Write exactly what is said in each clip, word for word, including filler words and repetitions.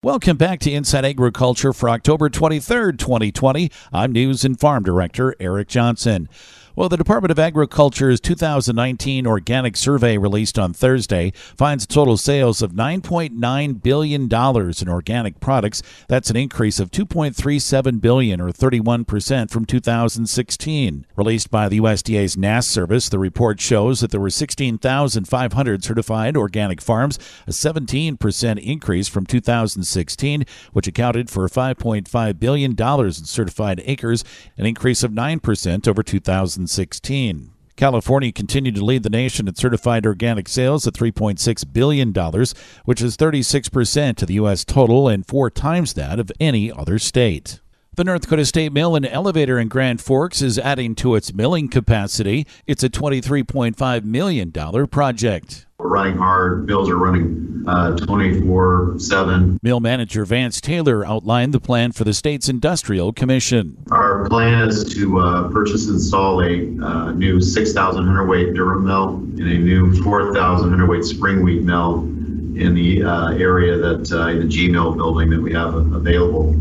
Welcome back to Inside Agriculture for October twenty-third, twenty twenty. I'm News and Farm Director Eric Johnson. Well, the Department of Agriculture's two thousand nineteen Organic Survey released on Thursday finds total sales of nine point nine billion dollars in organic products. That's an increase of two point three seven billion dollars or thirty-one percent from two thousand sixteen. Released by the U S D A's N A S service, the report shows that there were sixteen thousand five hundred certified organic farms, a seventeen percent increase from two thousand sixteen, which accounted for five point five billion dollars in certified acres, an increase of nine percent over two thousand sixteen. California continued to lead the nation in certified organic sales at three point six billion dollars, which is thirty-six percent of the U S total and four times that of any other state. The North Dakota State Mill and Elevator in Grand Forks is adding to its milling capacity. It's a twenty-three point five million dollars project. We're running hard. Mills are running uh, twenty-four seven. Mill manager Vance Taylor outlined the plan for the state's Industrial Commission. Our plan is to uh, purchase and install a uh, new six thousand hundredweight Durham mill and a new four thousand hundredweight spring wheat mill in the uh, area that uh, in the G mill building that we have available.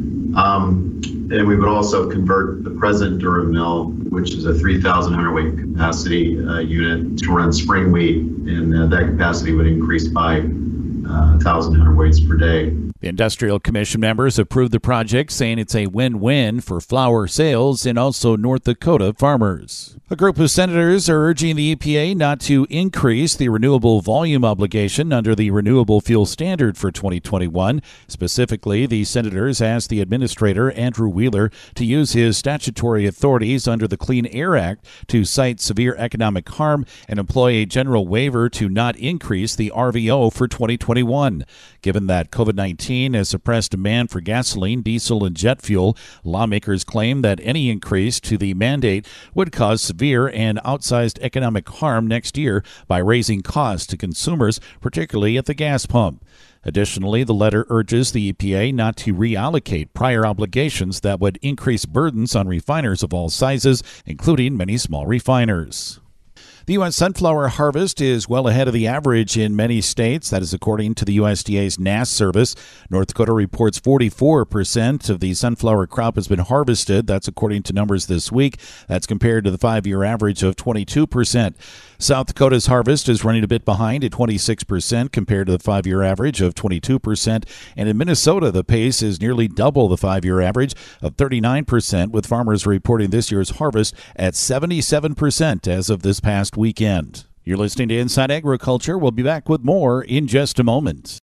Um, and we would also convert the present Durham mill, which is a three thousand hundredweight capacity uh, unit, to run spring wheat, and uh, that capacity would increase by uh, one thousand hundredweights per day. The Industrial Commission members approved the project, saying it's a win-win for flour sales and also North Dakota farmers. A group of senators are urging the E P A not to increase the renewable volume obligation under the Renewable Fuel Standard for twenty twenty-one. Specifically, the senators asked the administrator, Andrew Wheeler, to use his statutory authorities under the Clean Air Act to cite severe economic harm and employ a general waiver to not increase the R V O for twenty twenty-one. Given that COVID nineteen has suppressed demand for gasoline, diesel, and jet fuel, lawmakers claim that any increase to the mandate would cause severe and outsized economic harm next year by raising costs to consumers, particularly at the gas pump. Additionally, the letter urges the E P A not to reallocate prior obligations that would increase burdens on refiners of all sizes, including many small refiners. The U S sunflower harvest is well ahead of the average in many states. That is according to the U S D A's N A S service. North Dakota reports forty-four percent of the sunflower crop has been harvested. That's according to numbers this week. That's compared to the five-year average of twenty-two percent. South Dakota's harvest is running a bit behind at twenty-six percent compared to the five-year average of twenty-two percent. And in Minnesota, the pace is nearly double the five-year average of thirty-nine percent, with farmers reporting this year's harvest at seventy-seven percent as of this past weekend. You're listening to Inside Agriculture. We'll be back with more in just a moment.